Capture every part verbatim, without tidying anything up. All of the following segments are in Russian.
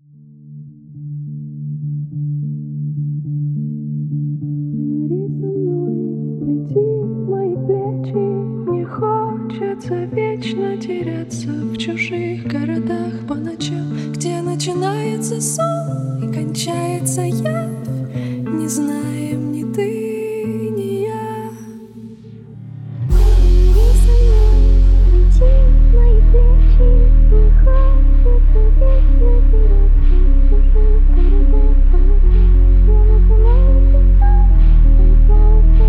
Мои плечи, мне хочется вечно теряться в чужих городах по ночам, где начинается сон и кончается явь. Не знаем ни ты, ни я. Повери со мной, лети мои плечи, мне хочется вечно теряться в чужих городах по ночам, где начинается сон и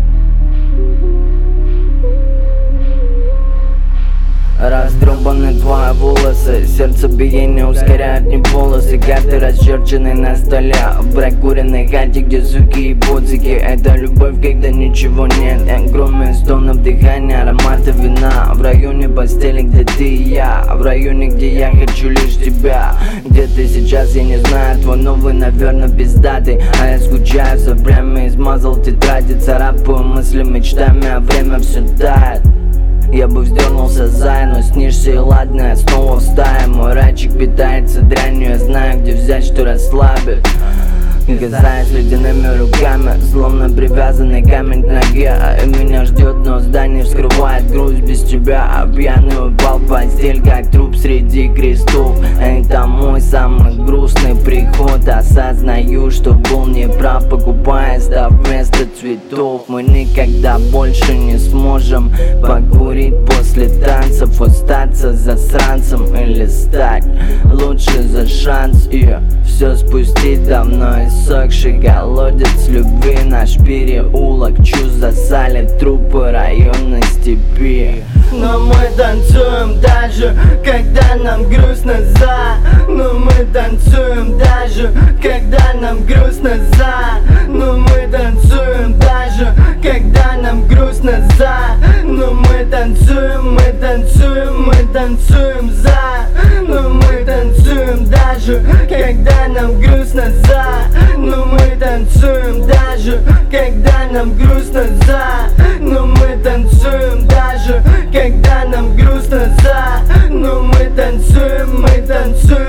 Раздробаны твои волосы, сердцебиение ускоряет мне волосы. Карты расчерчены на столе, в прокуренной хате, где суки и ботики. Это любовь, когда ничего нет, кроме стонов дыхания, аромата вина. В районе постели, где ты и я, в районе, где я хочу лишь тебя. Где ты сейчас, я не знаю, твой новый, наверное, пиздатый. А я скучаю, со время измазал тетради, царапаю мысли мечтами, а время все тает. Я бы вздернулся зай, но снишься и ладно, я снова в стае. Мой райчик питается дрянью, я знаю, где взять, что расслабит. Касаясь ледяными руками, словно привязанный камень к ноге. И меня ждет, но здание вскрывает грусть без тебя. А пьяный упал в постель, как труп среди крестов. Это мой самый грустный приход. Осознаю, что был неправ, покупая став вместо цветов. Мы никогда больше не сможем покурить после танцев, остаться засранцем или стать лучше за шанс. И все спустить давно иссохший колодец любви. Наш переулок чувств засалит трупы районной степи. Но мы танцуем даже, когда нам грустно за. Но мы танцуем даже, когда нам грустно за. Но мы танцуем даже, когда нам грустно за. Но мы танцуем, мы танцуем, мы танцуем за. Но мы танцуем даже, когда нам грустно за. Но мы танцуем даже, когда нам грустно за. Но мы танцуем даже, когда нам грустно за. Но мы танцуем, мы танцуем.